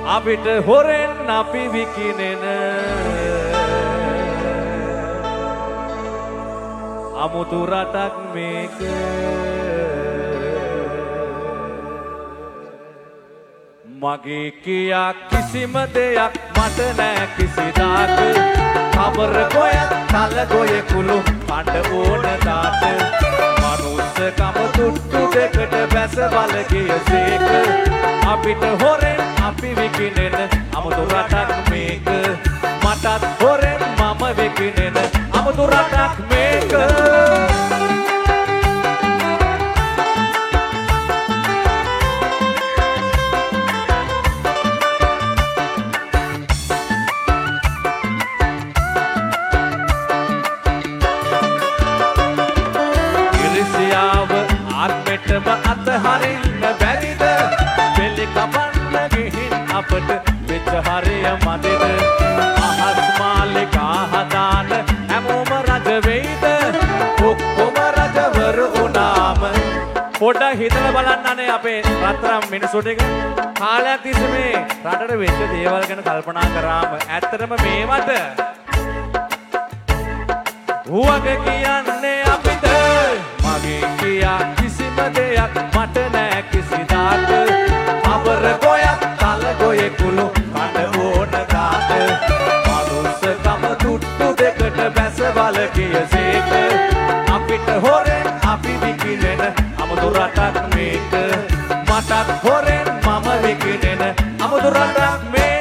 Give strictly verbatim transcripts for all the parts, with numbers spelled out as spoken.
අපිට හොරෙන් අපි විකිනෙන අමුතු රටක් මේක. මගේ කියා කිසිම දෙයක් මට නෑ කිසිදාක. කබර ගොයත් තල ගොය කුළු කඩ ඕන දාට. මනුස්සකම තුට්ටු දෙකට බැස බල ගිය සේක. අපිට හොරෙන් අපි විකිනෙන අමුතු රටක් මේක. මටත් හොරෙන් මම විකිනෙන අමුතු රටක් මේක. ආත්මෙටම අතහරින්න බැරිද? පෙළි කපන්න ගිහින් අපට වෙච්ච හරිය මදිද? අහස් මාලිකා හදාන හැමෝම රජ වෙයිද? ඔක්කොම රජවරු වුණාම පොඩ්ඩක් හිතලා බලන්න අනේ අපේ රත්තරන් මිනිස්සු ටික. කාලයක් තිස්සේ මේ රටට වෙච්ච දේවල් ගැන කල්පනා කරාම ඇත්තටම මේවට වගේ කියන්නේ අපිට. මගේ කියා කිසිම දෙයක් මට නෑ කිසිදාක. කබර ගොයත් තල ගොය කුළු කඩ ඕන දාට. මනුස්සකම තුට්ටු දෙකට බැස බල කිය සේක. අපිට හොරෙන් අපි විකිනෙන අමුතු රටක් මේක. මටත් හොරෙන් මම විකිනෙන අමුතු රටක් මේක.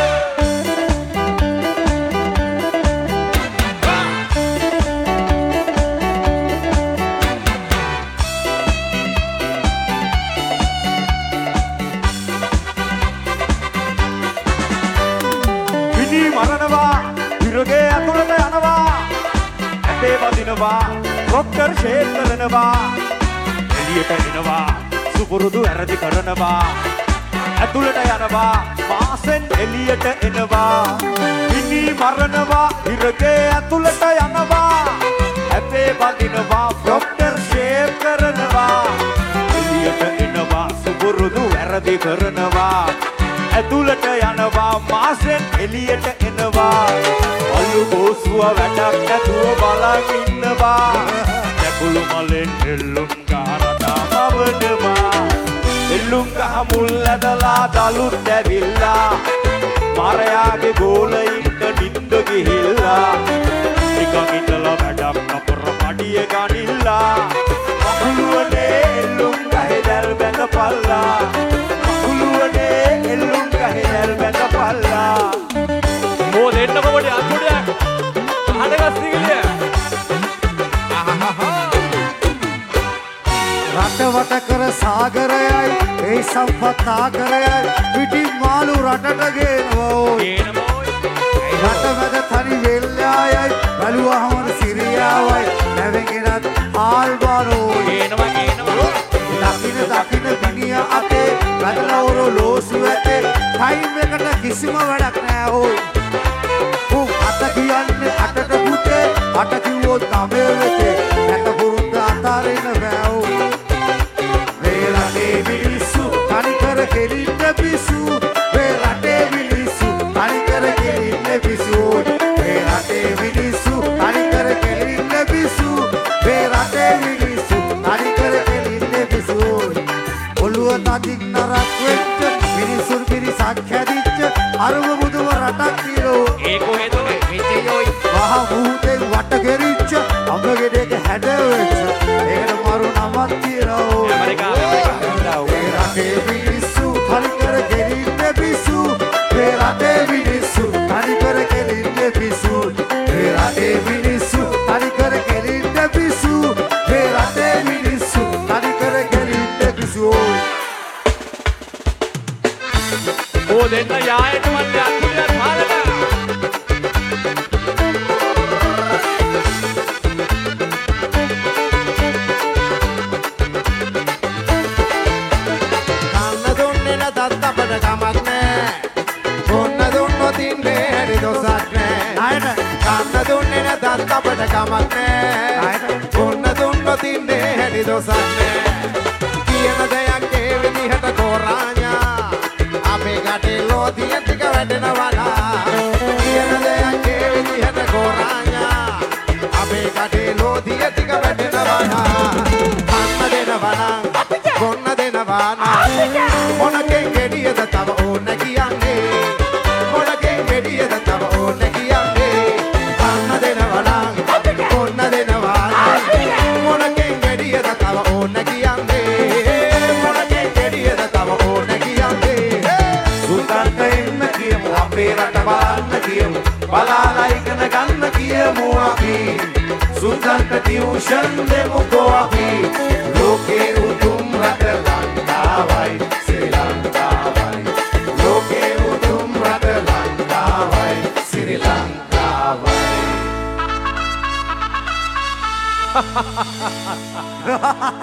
විරගේ ඇතුළට යනවා ඇටේ වදිනවා රොක්කර් ෂේප් කරනවා එළියට එනවා සුපුරුදු වැරදි කරනවා ඇතුළට යනවා මාසෙන් එළියට එනවා මිනි මරනවා විරගේ ඇතුළට යනවා ඇටේ වදිනවා රොක්කර් ෂේප් කරනවා එළියට එනවා සුපුරුදු වැරදි කරනවා ඇතුළට යනවා මාසෙන් එළියට එනවා අලු බෝසුව වැඩක් නැතුව බලන් ඉන්නවා දැකුළු මලෙන් එල්ලුම් ගහරදා මවනවා එල්ලුම් ගහ මුල් ඇදලා දලුත් ඇවිල්ලා මාරයාගේ ගෝලයින්ට නිින්ද ගිහිල්ලා නිකන් ඉඳලා වැඩක් නපර පඩිය ගනිල්ලා මකුළුවනේ එල්ලුම් ගහේ දැල් බැඳපල්ලා මකුළුවනේ එල්ලුම් ගහේ දැල් බැඳපල්ලා මෝ දෙන්න කොබඩේ අතුඩයක් අහඩගස් දිගලිය රටවට කර සාගරයයි ඒ සම්පත් ආකරයයි පිටින් මාළු රටට ගේනවා රට මැද තනි වෙල්ලායයි බැලුවහම සිරියාවයි නැවෙගෙනත් ආල්බානෝ ගේනවා ගේනවා දකින දකින මිනිහ අතේ වැදලවරු ලෝසු ඇතේ ටයිම් එකට කිසිම වැඩක් නෑ හෝ උන් අත කියන්නේ අටට පුතේ අට කිව්වොත් නමේ වෙතේ නැත පුරුද්ද අතාරින්න බෑ හෝ මේ රටේ මිනිස්සු තනි කර කෙලින්න පිසු මේ රටේ මිනිස්සු තනි කර කෙලින්න පිසු මේ රටේ මිනිස්සු තනි කර කෙලින්න පිසු මේ රටේ මිනිස්සු තනි කර කෙලින්න පිසු ඔළුව නදින් නරක් වෙච්ච මිනිසුන් පිරිසක් හැදිච්ච අරුම බුදුව රටක් තියෝ ඒ කොහෙද මෙතෙයෝයි වහ මුහුදෙන් වට ගෙරිච්ච අඹගෙඩේක හැඩ වෙච්ච ඒකට මරු නමක් තියෝ ඇමරිකාව මේ රටේ මිනිස්සු තනි කර කෙලින්න පිසු මේ රටේ මිනිස්සු තනි කර කෙලින්න පිසු මේ රටේ මිනිස්සු තනි කර කෙලින්න පිසු මේ රටේ මිනිස්සු තනි කර කෙලින්න පිසු ඕ දෙන්න යායට මල්ලේ අතුඩයක් මාලලා කන්න දුන්නේ නැතත් අපට කමක් නෑ බොන්න දුන්නොත් ඉන්නේ හැටි දොසක් නෑ කන්න දුන්නේ නැතත් අපට කමක් නෑ බොන්න දුන්නොත් ඉන්නේ හැටි දොසක් නෑ කියන දෙයක් ඒ විදිහට කොරාඤා අපේ ගටේ ලෝත ලෝදිය ටික වැඩෙනවා නා කියන දෙයක් ඒ විදිහට ගෝරාඤා අපේ කටේ ලෝදිය ටික වැඩෙනවා නා කන්න දෙනවා නම් කොන්න දෙනවා නම් මොනකෙන් ගෙඩියද තව ඕන කියන්නේ මොනකෙන් ගෙඩියද තව ඕන කියන්නේ කන්න දෙනවා නම් කොන්න දෙනවා නම් මොනකෙන් ගෙඩියද තව ඕන කියන්නේ මොනකෙන් ගෙඩියද තව ඕන කියන්නේ සුල්තාන්ට එන්න කියමු අපේ රට බලන්න කියමු බලාලා ඉගෙන ගන්න කියමු අපි සුල්තාන්ට ටියුෂන් දෙමුකෝ අපි ලෝකේ උතුම් රට ලංකාවයි ශ්‍රී ලංකාවයි ලෝකේ උතුම් රට ලංකාවයි ශ්‍රී ලංකාවයි